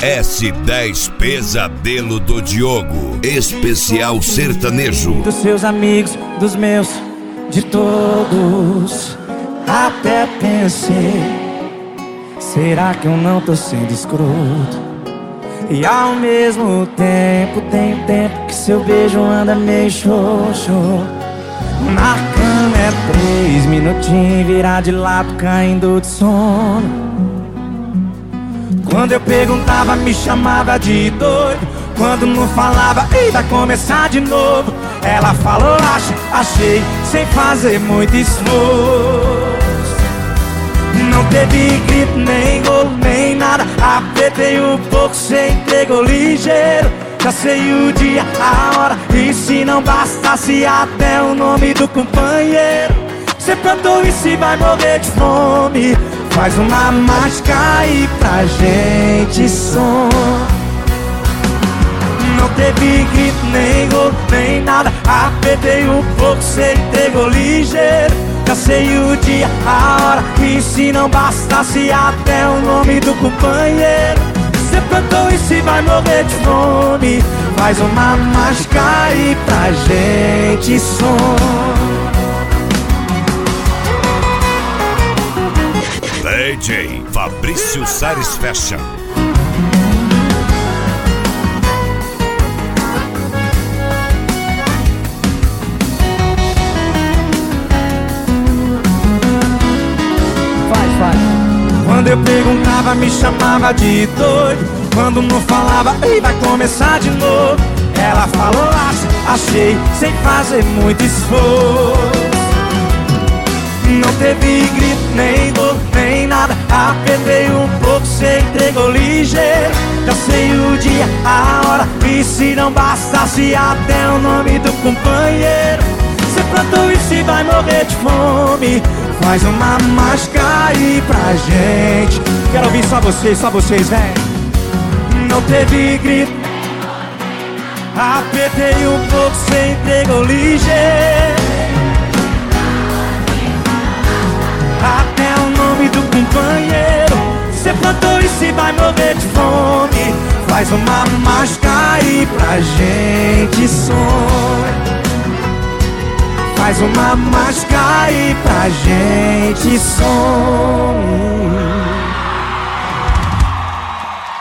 S10 Pesadelo do Diogo, especial sertanejo. Dos seus amigos, dos meus, de todos. Até pensei, será que eu não tô sendo escroto? E ao mesmo tempo, tem tempo que seu beijo anda meio xoxo. Na cama é 3 minutinhos, virar de lado, caindo de sono. Quando eu perguntava, me chamava de doido. Quando não falava, ei, vai começar de novo. Ela falou, achei, sem fazer muito esforço. Não teve grito, nem golo, nem nada. Apertei um pouco, cê entregou ligeiro. Já sei o dia, a hora, e se não bastasse até o nome do companheiro. Cê plantou e se vai morrer de fome. Faz uma mágica aí pra gente som. Não teve grito, nem golo, nem nada. Apertei um pouco, cê entregou ligeiro. Já sei o dia, a hora, e se não bastasse até o nome do companheiro. Cê plantou e se vai morrer de fome. Faz uma mágica aí pra gente som. DJ Fabrício Sares Fashion. Quando eu perguntava, me chamava de doido. Quando não falava, ei, vai começar de novo. Ela falou, achei, sem fazer muito esforço. Não teve grito, nem dor, nem nada. Apertei um pouco, cê entregou ligeiro. Já sei o dia, a hora, e se não bastasse até o nome do companheiro. Cê plantou e se vai morrer de fome. Faz uma mágica aí pra gente. Quero ouvir só vocês, vem. Não teve grito, apertei um pouco, cê entregou ligeiro. Até o nome do companheiro. Cê plantou e se vai morrer de fome. Faz uma mágica aí pra gente sonhar. Faz uma mágica aí pra gente sonhar.